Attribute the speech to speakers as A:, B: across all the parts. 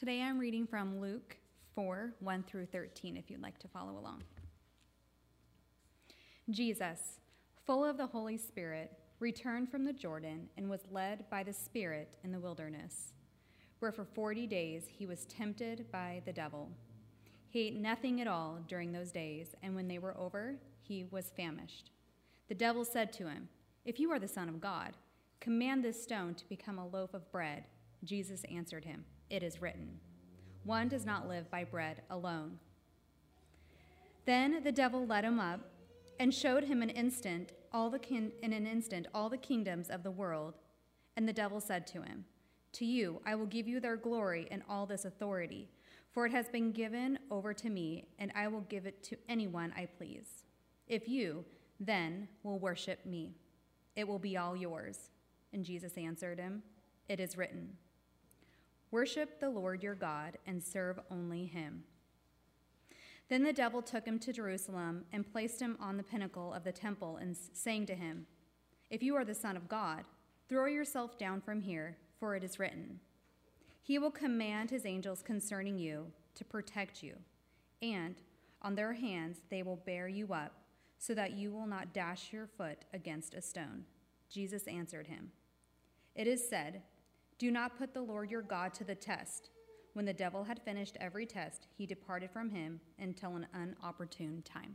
A: Today I'm reading from Luke 4, 1 through 13, if you'd like to follow along. Jesus, full of the Holy Spirit, returned from the Jordan and was led by the Spirit in the wilderness, where for 40 days he was tempted by the devil. He ate nothing at all during those days, and when they were over, he was famished. The devil said to him, "If you are the Son of God, command this stone to become a loaf of bread." Jesus answered him, "It is written, 'One does not live by bread alone.'" Then the devil led him up and showed him in an instant all the kingdoms of the world. And the devil said to him, "To you I will give you their glory and all this authority, for it has been given over to me, and I will give it to anyone I please. If you, then, will worship me, it will be all yours." And Jesus answered him, "It is written, 'Worship the Lord your God and serve only him.'" Then the devil took him to Jerusalem and placed him on the pinnacle of the temple, and saying to him, "If you are the Son of God, throw yourself down from here, for it is written, 'He will command his angels concerning you to protect you, and on their hands they will bear you up, so that you will not dash your foot against a stone.'" Jesus answered him, "It is said, 'Do not put the Lord your God to the test.'" When the devil had finished every test, he departed from him until an inopportune time.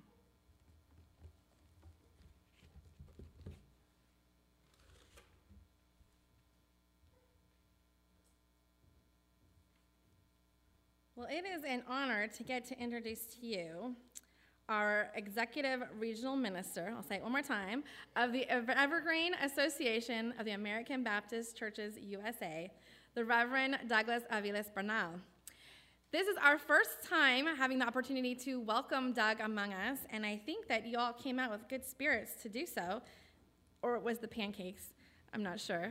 B: Well, it is an honor to get to introduce to you our executive regional minister, I'll say it one more time, of the Evergreen Association of the American Baptist Churches USA, the Reverend Douglas Aviles Bernal. This is our first time having the opportunity to welcome Doug among us, and I think that you all came out with good spirits to do so, or it was the pancakes, I'm not sure.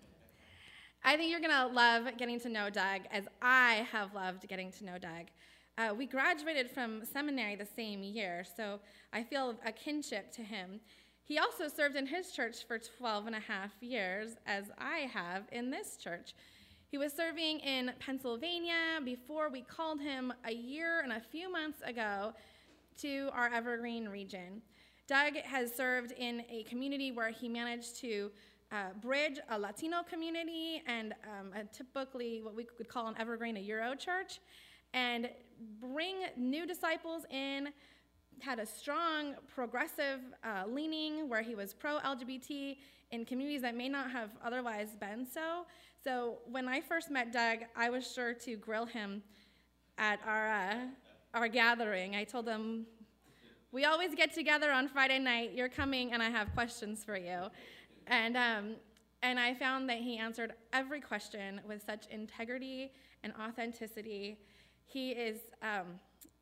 B: I think you're going to love getting to know Doug, as I have loved getting to know Doug. We graduated from seminary the same year, so I feel a kinship to him. He also served in his church for 12 and a half years, as I have in this church. He was serving in Pennsylvania before we called him a year and a few months ago to our Evergreen region. Doug has served in a community where he managed to bridge a Latino community and typically what we could call an Evergreen, a Euro church, and bring new disciples in, had a strong progressive leaning where he was pro-LGBT in communities that may not have otherwise been so. So when I first met Doug, I was sure to grill him at our gathering. I told him, "We always get together on Friday night. You're coming, and I have questions for you." And I found that he answered every question with such integrity and authenticity. He is an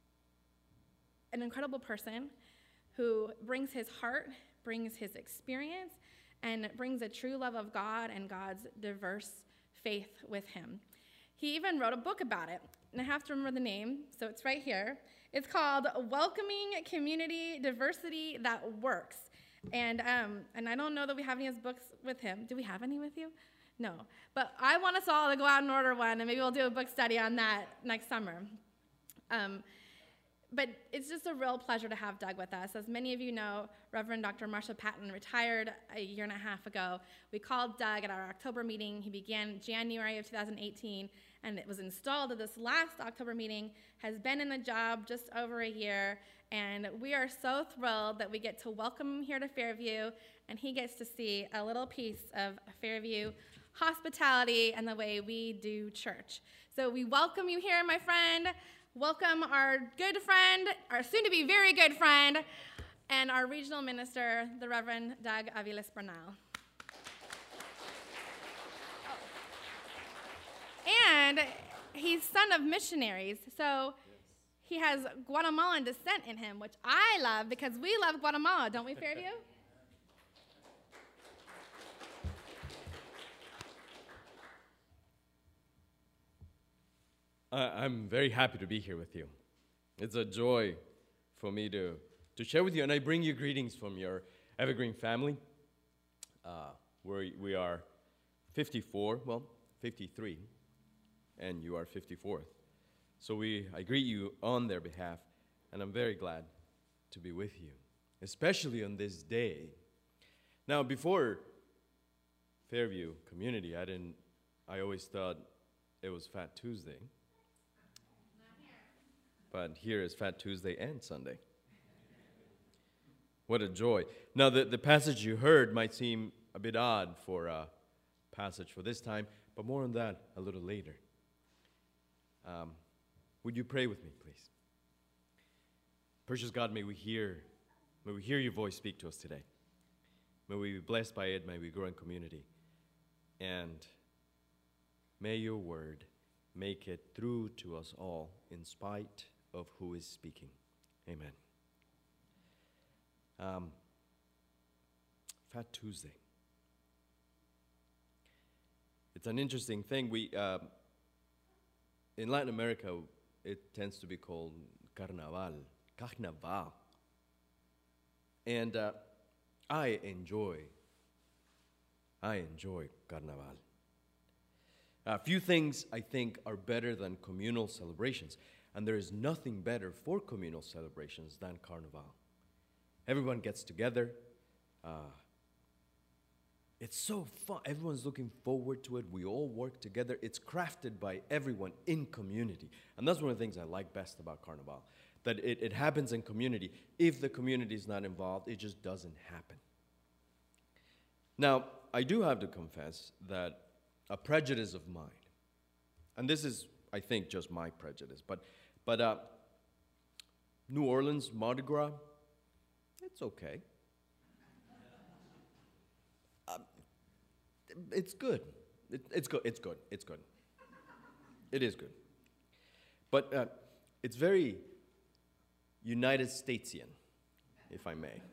B: incredible person who brings his heart, brings his experience, and brings a true love of God and God's diverse faith with him. He even wrote a book about it, and I have to remember the name, so it's right here. It's called "Welcoming Community Diversity That Works." And I don't know that we have any of his books with him. Do we have any with you? No. But I want us all to go out and order one, and maybe we'll do a book study on that next summer. But it's just a real pleasure to have Doug with us. As many of you know, Reverend Dr. Marsha Patton retired a year and a half ago. We called Doug at our October meeting. He began January of 2018, and it was installed at this last October meeting, has been in the job just over a year, and we are so thrilled that we get to welcome him here to Fairview, and he gets to see a little piece of Fairview hospitality and the way we do church. So we welcome you here, my friend. Welcome our good friend, our soon-to-be very good friend, and our regional minister, the Reverend Doug Aviles Bernal. And he's son of missionaries, so he has Guatemalan descent in him, which I love because we love Guatemala, don't we, Fairview?
C: I'm very happy to be here with you. It's a joy for me to share with you, and I bring you greetings from your Evergreen family. We are 53. and you are 54th. So I greet you on their behalf, and I'm very glad to be with you, especially on this day. Now, before Fairview Community, I always thought it was Fat Tuesday. But here is Fat Tuesday and Sunday. What a joy. Now, the passage you heard might seem a bit odd for a passage for this time, but more on that a little later. Would you pray with me, please? Precious God, may we hear your voice speak to us today. May we be blessed by it. May we grow in community. And may your word make it through to us all in spite of who is speaking. Amen. Fat Tuesday. It's an interesting thing. In Latin America, it tends to be called Carnaval. And I enjoy Carnaval. A few things I think are better than communal celebrations, and there is nothing better for communal celebrations than Carnival. Everyone gets together. It's so fun. Everyone's looking forward to it. We all work together. It's crafted by everyone in community. And that's one of the things I like best about Carnival, that it happens in community. If the community is not involved, it just doesn't happen. Now, I do have to confess that a prejudice of mine, and this is, I think, just my prejudice, but New Orleans Mardi Gras, it's okay. It's good. It's good. It's good. It's good. It is good. But it's very United Statesian, if I may.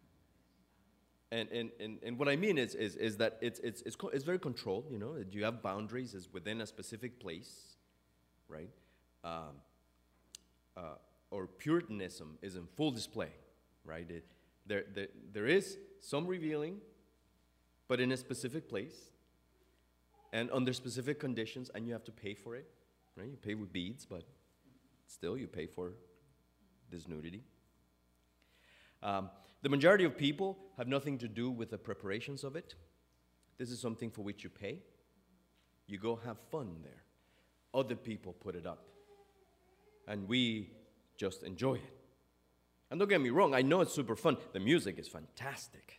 C: And what I mean is that it's very controlled. You know, you have boundaries. It's within a specific place, right? Or Puritanism is in full display, right? There is some revealing, but in a specific place and under specific conditions, and you have to pay for it, right? You pay with beads, but still you pay for this nudity. The majority of people have nothing to do with the preparations of it. This is something for which you pay. You go have fun there. Other people put it up, and we just enjoy it. And don't get me wrong, I know it's super fun. The music is fantastic.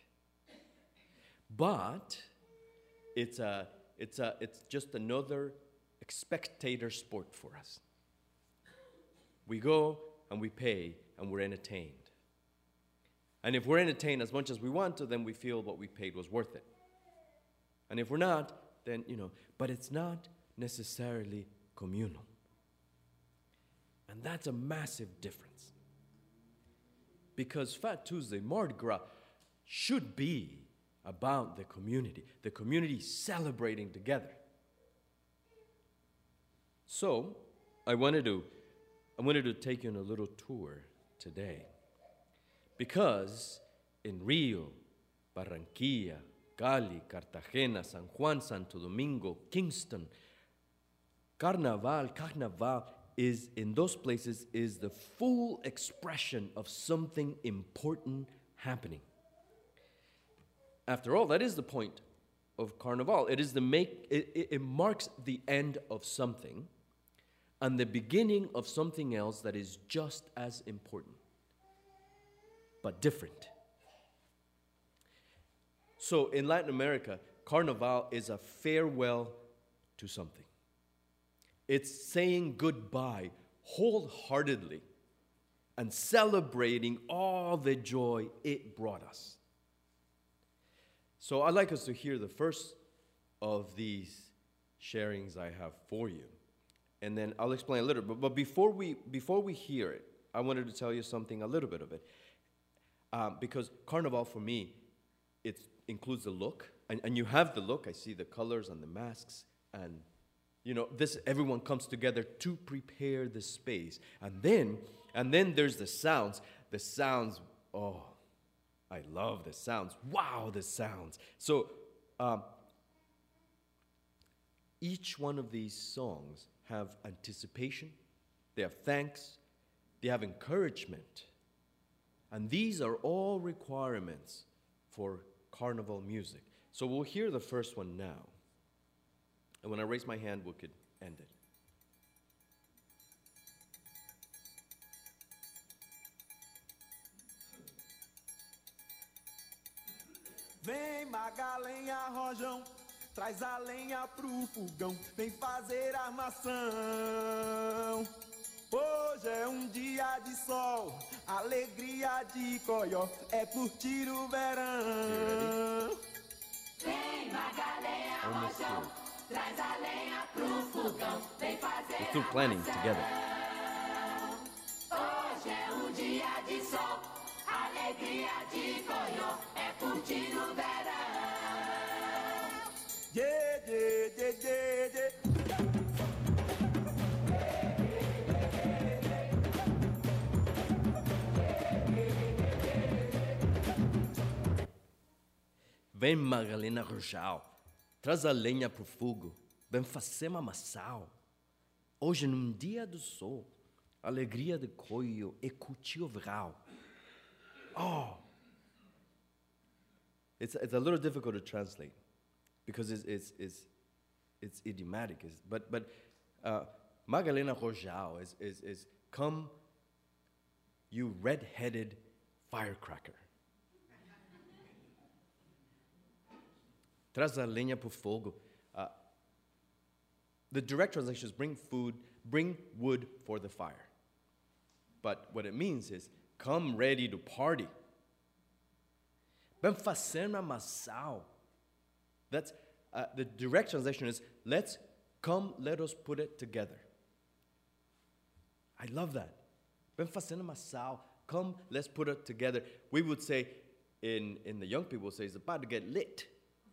C: But it's just another spectator sport for us. We go and we pay and we're entertained. And if we're entertained as much as we want to, then we feel what we paid was worth it. And if we're not, then, but it's not necessarily communal. And that's a massive difference. Because Fat Tuesday, Mardi Gras, should be about the community celebrating together. So, I wanted to take you on a little tour today. Because in Rio, Barranquilla, Cali, Cartagena, San Juan, Santo Domingo, Kingston, Carnaval is, in those places, is the full expression of something important happening. After all, that is the point of Carnival. It marks the end of something and the beginning of something else that is just as important, but different. So in Latin America, Carnival is a farewell to something. It's saying goodbye wholeheartedly and celebrating all the joy it brought us. So I'd like us to hear the first of these sharings I have for you. And then I'll explain a little bit. But before we hear it, I wanted to tell you something, a little bit of it. Because Carnival, for me, it includes the look. And you have the look. I see the colors and the masks. And, everyone comes together to prepare the space. And then there's the sounds. The sounds, oh, I love the sounds. Wow, the sounds. So each one of these songs have anticipation, they have thanks, they have encouragement. And these are all requirements for carnival music. So we'll hear the first one now. And when I raise my hand, we could end it.
D: Vem Magalenha Rojão, traz a lenha pro fogão, vem fazer armação. Hoje é dia de sol, alegria de coió, é curtir o verão.
E: Vem Magalenha Rojão, traz a lenha pro fogão, vem fazer
C: We're still planning together.
E: Hoje é dia de sol, alegria de coió, é curtir o verão.
D: Yeah, yeah, yeah, yeah, yeah.
C: Vem Magalena Rojão, traz a lenha pro fogo, vem fazer mamassau. Hoje num dia do sol, alegria de coio e curtir o verão. Oh, it's a little difficult to translate because it's idiomatic. But Magalena Rojão is come, you red-headed firecracker. Traz a lenha pro fogo. The direct translation is bring wood for the fire. But what it means is, come ready to party. Vem fazer mamassau. That's the direct translation is, let us put it together. I love that. Vem fazer mamassau. Come, let's put it together. We would say, in the young people say, it's about to get lit.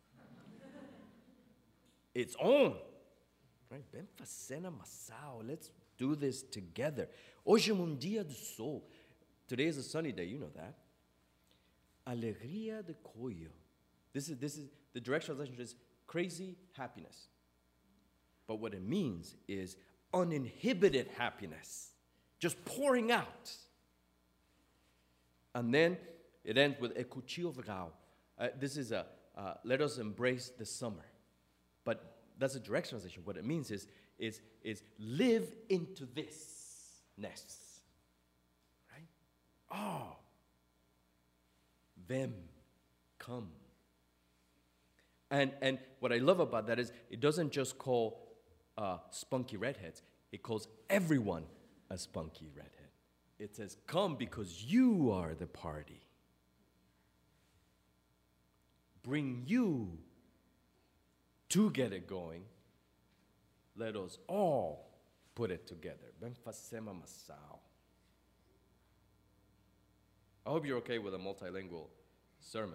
C: It's on. Right? Vem fazer mamassau. Let's do this together. Hoje é dia do sol. Today is a sunny day, you know that. Alegria de coio. This is the direct translation is crazy happiness. But what it means is uninhibited happiness, just pouring out. And then it ends with Ekuchio Verão. This is let us embrace the summer. But that's a direct translation. What it means is live into this ness. Right? Oh. Vem, come. And what I love about that is it doesn't just call spunky redheads. It calls everyone a spunky redhead. It says, come because you are the party. Bring you to get it going. Let us all put it together. Vem fazer mamassau. I hope you're okay with a multilingual sermon.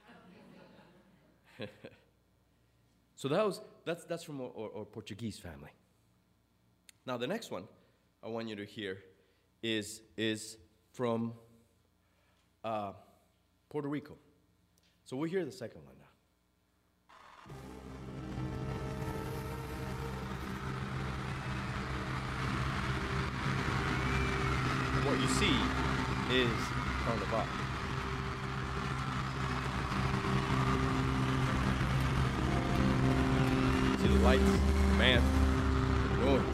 C: So that's from our Portuguese family. Now the next one I want you to hear is from Puerto Rico. So we'll hear the second one now. And what you see is Carnival. See the lights, the band, the noise.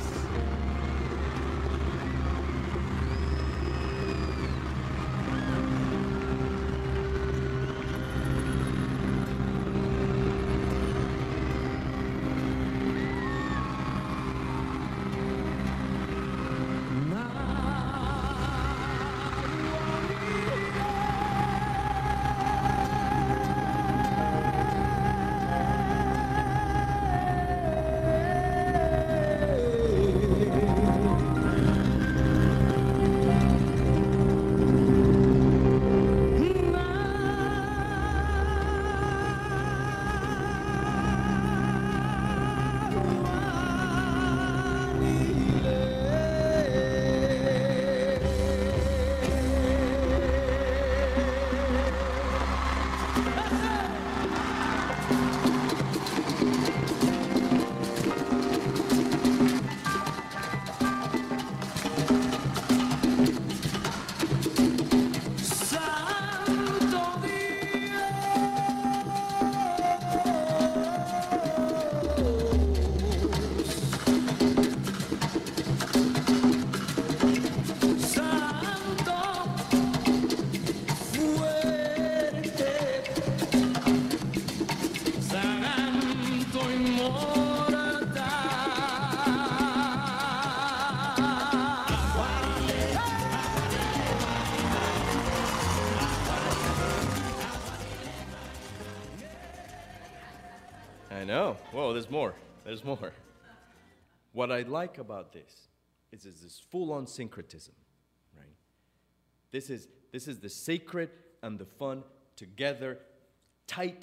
C: know. Whoa, there's more. There's more. What I like about this is this full-on syncretism, right? This is the sacred and the fun together, tight,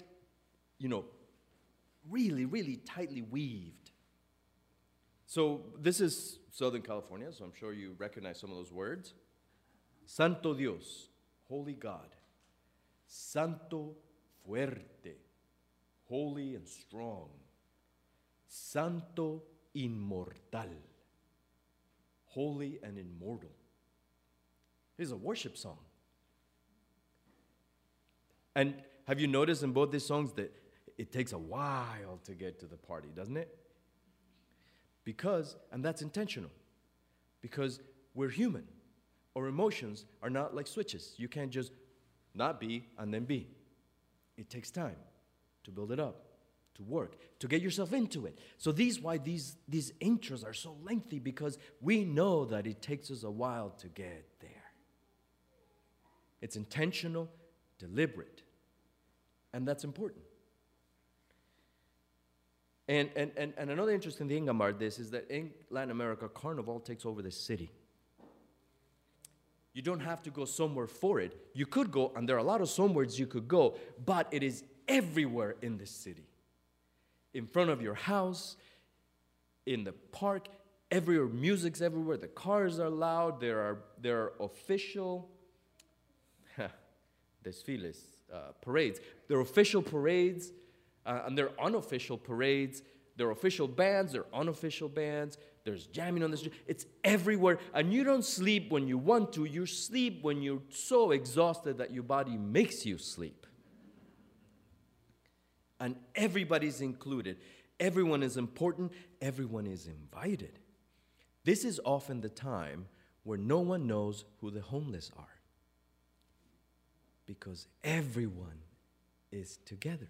C: really, really tightly weaved. So this is Southern California, so I'm sure you recognize some of those words. Santo Dios, holy God. Santo fuerte, holy and strong. Santo inmortal, holy and immortal. This is a worship song. And have you noticed in both these songs that it takes a while to get to the party, doesn't it? And that's intentional, because we're human. Our emotions are not like switches. You can't just not be and then be. It takes time to build it up, to work, to get yourself into it. So these intros are so lengthy, because we know that it takes us a while to get there. It's intentional, deliberate, and that's important. And another interesting thing about this is that in Latin America, Carnival takes over the city. You don't have to go somewhere for it. You could go, and there are a lot of somewheres you could go, but it is everywhere in the city. In front of your house, in the park, everywhere, music's everywhere. The cars are loud. There are official desfiles, parades. There are official parades, and there are unofficial parades. There are official bands. There are unofficial bands. There's jamming on the street. It's everywhere. And you don't sleep when you want to. You sleep when you're so exhausted that your body makes you sleep. And everybody's included. Everyone is important. Everyone is invited. This is often the time where no one knows who the homeless are, because everyone is together.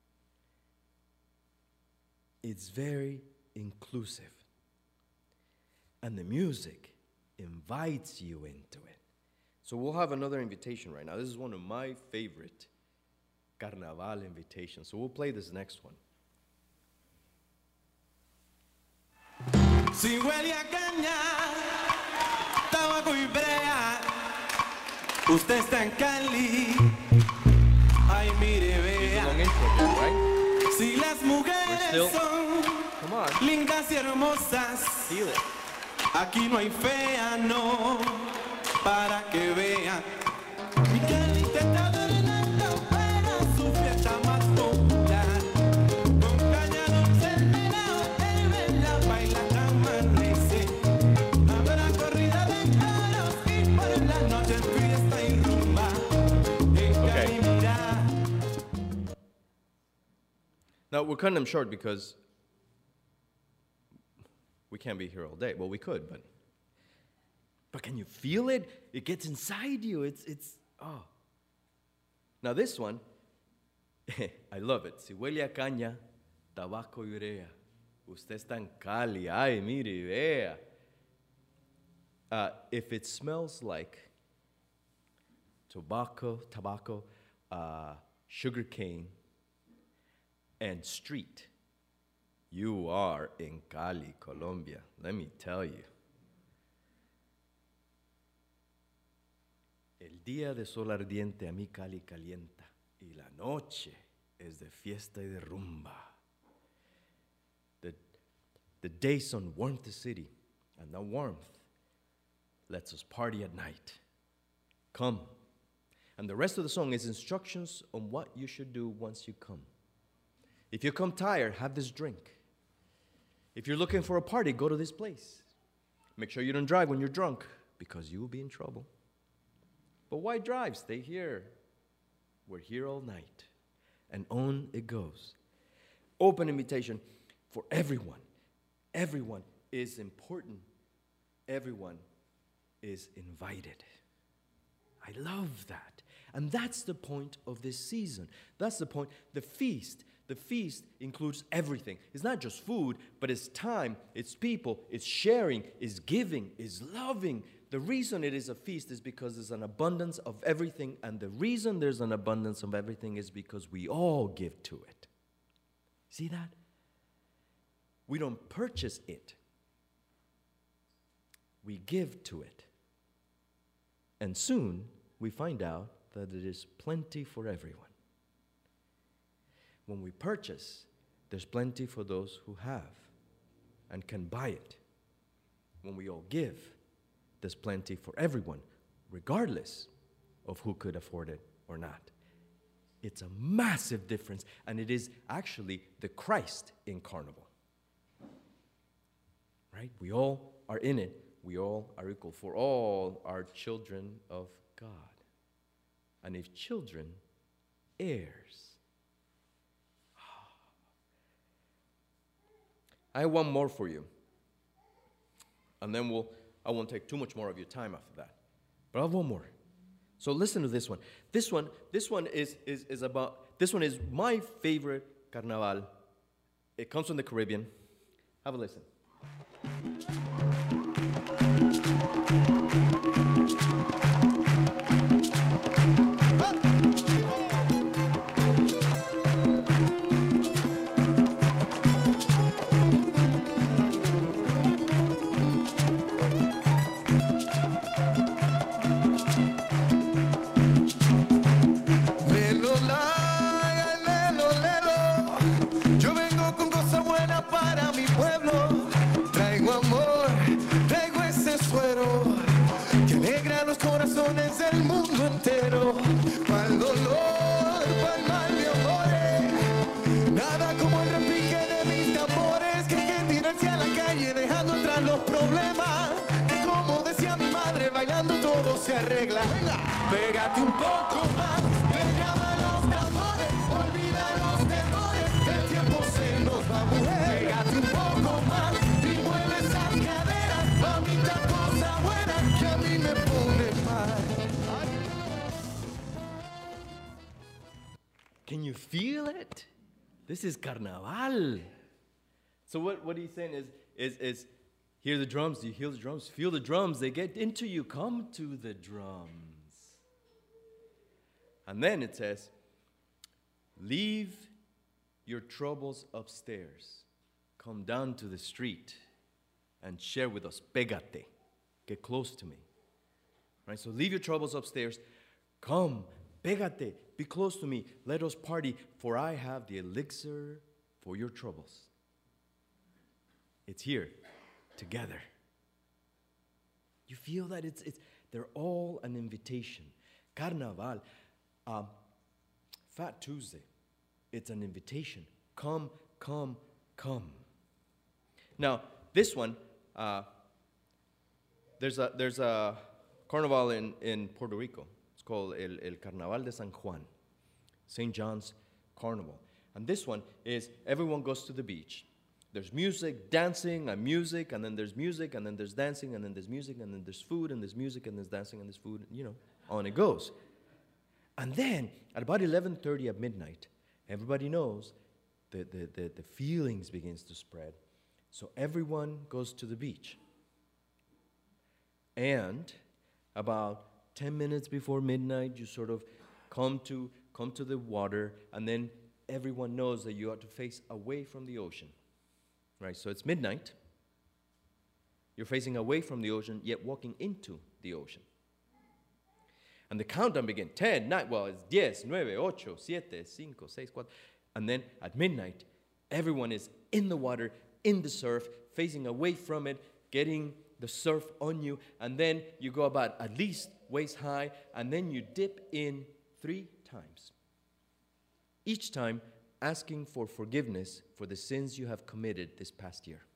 C: It's very inclusive. And the music invites you into it. So we'll have another invitation right now. This is one of my favorite Carnaval invitations. So we'll play this next one.
D: Si huele a caña, tabaco y brea, usted está en Cali, ay mire vea.
C: Long intro, right?
D: Si las mujeres son lindas y hermosas,
C: feel it.
D: Aquí no hay fea, no, para que vean. Mi Cali te está adornando para su fiesta más popular. Con caña dulce el melao, el vela baila amanece. Habrá corrida de toros y por la noche fiesta y rumba. En Cali mira.
C: Now we're cutting them short because we can't be here all day. Well, we could, but can you feel it? It gets inside you. It's oh. Now this one, I love it. Si huele a caña, tabaco y urea. Usted está en Cali. Ay, mire, vea. If it smells like tobacco, sugar cane, and street, you are in Cali, Colombia. Let me tell you. El día de sol ardiente a mi Cali calienta, y la noche es de fiesta y de rumba. The day sun warmed the city, and the warmth lets us party at night. Come. And the rest of the song is instructions on what you should do once you come. If you come tired, have this drink. If you're looking for a party, go to this place. Make sure you don't drive when you're drunk, because you will be in trouble. But why drive? Stay here. We're here all night. And on it goes. Open invitation for everyone. Everyone is important. Everyone is invited. I love that. And that's the point of this season. That's the point. The feast. The feast includes everything. It's not just food, but it's time, it's people, it's sharing, it's giving, it's loving. The reason it is a feast is because there's an abundance of everything, and the reason there's an abundance of everything is because we all give to it. See that? We don't purchase it. We give to it. And soon we find out that it is plenty for everyone. When we purchase, there's plenty for those who have and can buy it. When we all give, there's plenty for everyone, regardless of who could afford it or not. It's a massive difference, and it is actually the Christ in Carnival. Right? We all are in it. We all are equal, for all are children of God. And if children, heirs. I have one more for you. And then I won't take too much more of your time after that. But I have one more. So listen to this one. This one is my favorite carnaval. It comes from the Caribbean. Have a listen.
D: Yo vengo con cosas buenas para mi pueblo. Traigo amor, traigo ese suero que alegra los corazones del mundo entero. Pa'l dolor, pa'l mal de amores, nada como el repique de mis tambores que hay que tirarse a la calle dejando atrás los problemas. Que como decía mi madre, bailando todo se arregla. Venga, pégate un poco más, pégame los tambores, olvida los temores, el tiempo se nos va, mujer. Pégate un poco más y mueve esas caderas, mamita, cosa buena que a mí me pone mal.
C: Can you feel it? This is carnaval. So what he's saying is hear the drums, you hear the drums, feel the drums, they get into you, come to the drums. And then it says, leave your troubles upstairs, come down to the street and share with us, pégate, get close to me. Right? So leave your troubles upstairs, come, pégate, be close to me, let us party, for I have the elixir for your troubles. It's here, together. You feel that they're all an invitation. Carnaval, Fat Tuesday, it's an invitation. Come, come, come. Now, this one, there's a carnival in Puerto Rico. It's called El Carnaval de San Juan, St. John's Carnival. And this one is everyone goes to the beach. There's music, dancing, and music, and then there's music, and then there's dancing, and then there's music, and then there's food, and there's music, and there's dancing, and there's food, on it goes. And then, at about 11:30 at midnight, everybody knows the feelings begins to spread. So everyone goes to the beach. And about 10 minutes before midnight, you sort of come to the water, and then everyone knows that you have to face away from the ocean. Right, so it's midnight. You're facing away from the ocean, yet walking into the ocean. And the countdown begins. 10, 9, well, it's 10, 9, 8, 7, 5, 6, 4. And then at midnight, everyone is in the water, in the surf, facing away from it, getting the surf on you. And then you go about at least waist high, and then you dip in 3 times. Each time, asking for forgiveness for the sins you have committed this past year.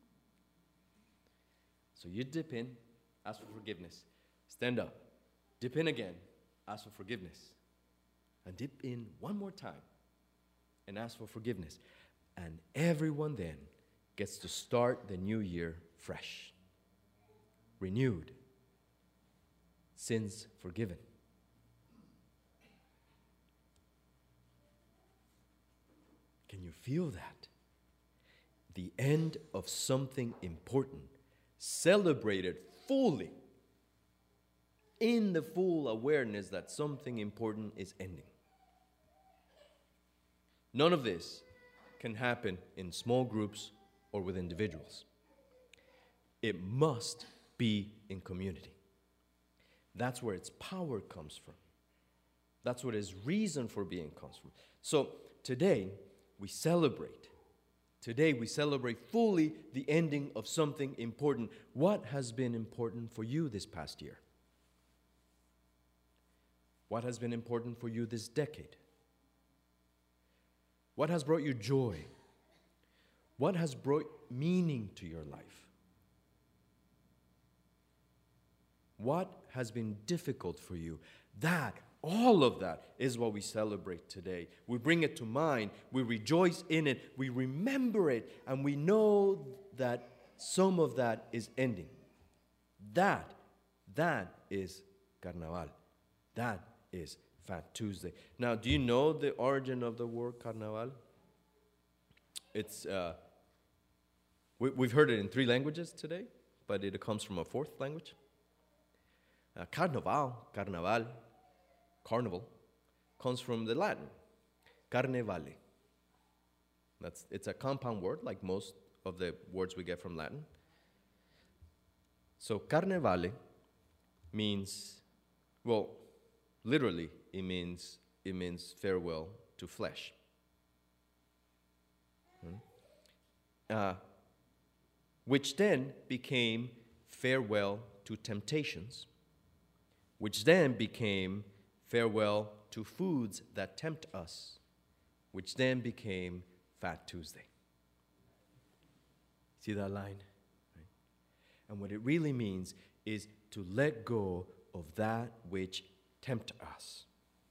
C: So you dip in, ask for forgiveness, stand up, dip in again, ask for forgiveness, and dip in one more time and ask for forgiveness. And everyone then gets to start the new year fresh, renewed, sins forgiven. Can you feel that? The end of something important, celebrated fully, in the full awareness that something important is ending. None of this can happen in small groups or with individuals. It must be in community. That's where its power comes from. That's what its reason for being comes from. So today, we celebrate. Today, we celebrate fully the ending of something important. What has been important for you this past year? What has been important for you this decade? What has brought you joy? What has brought meaning to your life? What has been difficult for you? All of that is what we celebrate today. We bring it to mind, we rejoice in it, we remember it, and we know that some of that is ending. That is Carnaval. That is Fat Tuesday. Now, do you know the origin of the word Carnaval? It's we've heard it in 3 languages today, but it comes from a 4th language. Carnaval, carnival, comes from the Latin, carnevale. It's a compound word, like most of the words we get from Latin. So carnevale means, well, literally it means farewell to flesh. Which then became farewell to temptations, which then became farewell to foods that tempt us, which then became Fat Tuesday. See that line? Right? And what it really means is to let go of that which tempt us.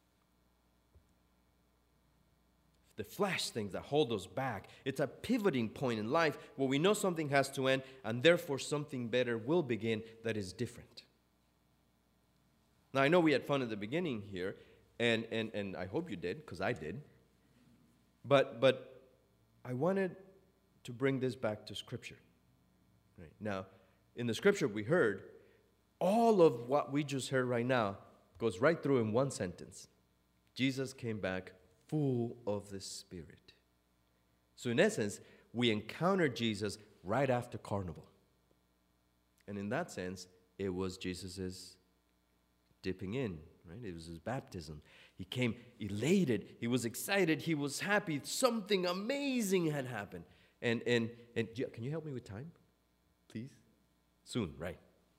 C: The flesh things that hold us back. It's a pivoting point in life where we know something has to end and therefore something better will begin that is different. Now, I know we had fun at the beginning here, and I hope you did, because I did. But I wanted to bring this back to Scripture. Right? Now, in the Scripture we heard, all of what we just heard right now goes right through in one sentence. Jesus came back full of the Spirit. So in essence, we encountered Jesus right after Carnival. And in that sense, it was Jesus's dipping in, right? It was his baptism. He came elated. He was excited. He was happy. Something amazing had happened. And can you help me with time, please? Soon, right?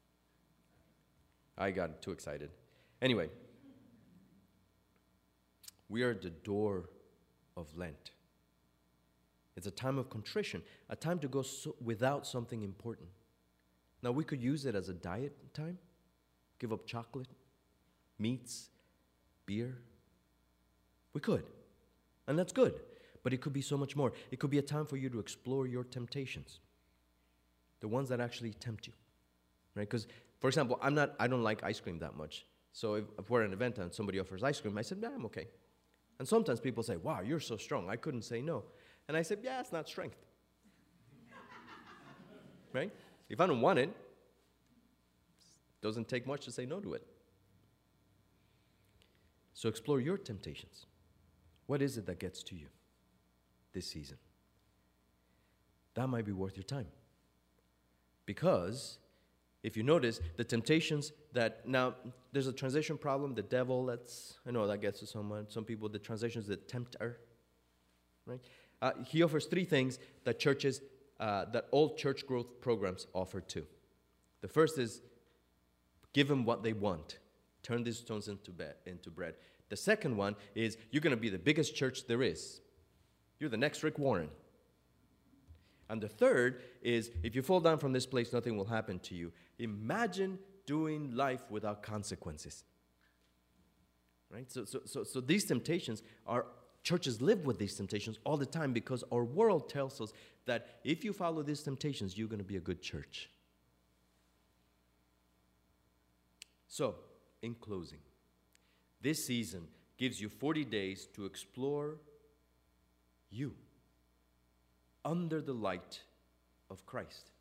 C: I got too excited. Anyway, we are at the door of Lent. It's a time of contrition, a time to go without something important. Now, we could use it as a diet time, give up chocolate, meats, beer. We could, and that's good, but it could be so much more. It could be a time for you to explore your temptations, the ones that actually tempt you, right? Because, for example, I don't like ice cream that much. So if we're at an event and somebody offers ice cream, I said, yeah, I'm okay. And sometimes people say, wow, you're so strong. I couldn't say no. And I said, yeah, it's not strength. Right? If I don't want it, it doesn't take much to say no to it. So explore your temptations. What is it that gets to you this season? That might be worth your time. Because if you notice, the temptations that, now, there's a translation problem, the devil, I know that gets to some people, the translations, the tempter, right? He offers 3 things that churches, that all church growth programs offer too. The first is, give them what they want. Turn these stones into bread. The second one is, you're going to be the biggest church there is. You're the next Rick Warren. And the third is, if you fall down from this place, nothing will happen to you. Imagine doing life without consequences. Right? So these temptations are, churches live with these temptations all the time because our world tells us that if you follow these temptations, you're going to be a good church. So, in closing, this season gives you 40 days to explore you under the light of Christ.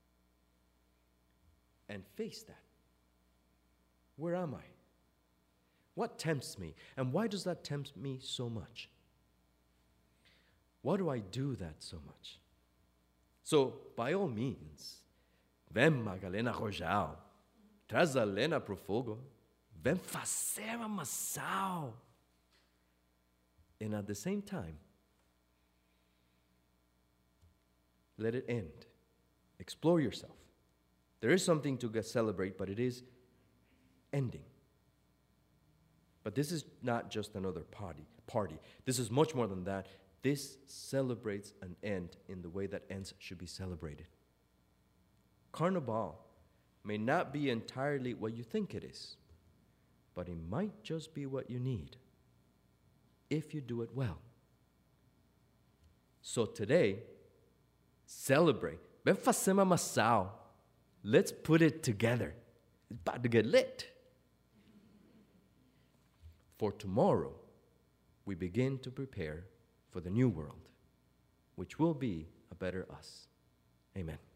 C: And face that. Where am I? What tempts me? And why does that tempt me so much? Why do I do that so much? So, by all means, vem Magalena Rojal, traz a Lena pro fogo, vem fazer a maçã. And at the same time, let it end. Explore yourself. There is something to celebrate, but it is ending. But this is not just another party. This is much more than that. This celebrates an end in the way that ends should be celebrated. Carnival may not be entirely what you think it is, but it might just be what you need if you do it well. So today, celebrate. Ven fazer uma maçã. Let's put it together. It's about to get lit. For tomorrow, we begin to prepare for the new world, which will be a better us. Amen.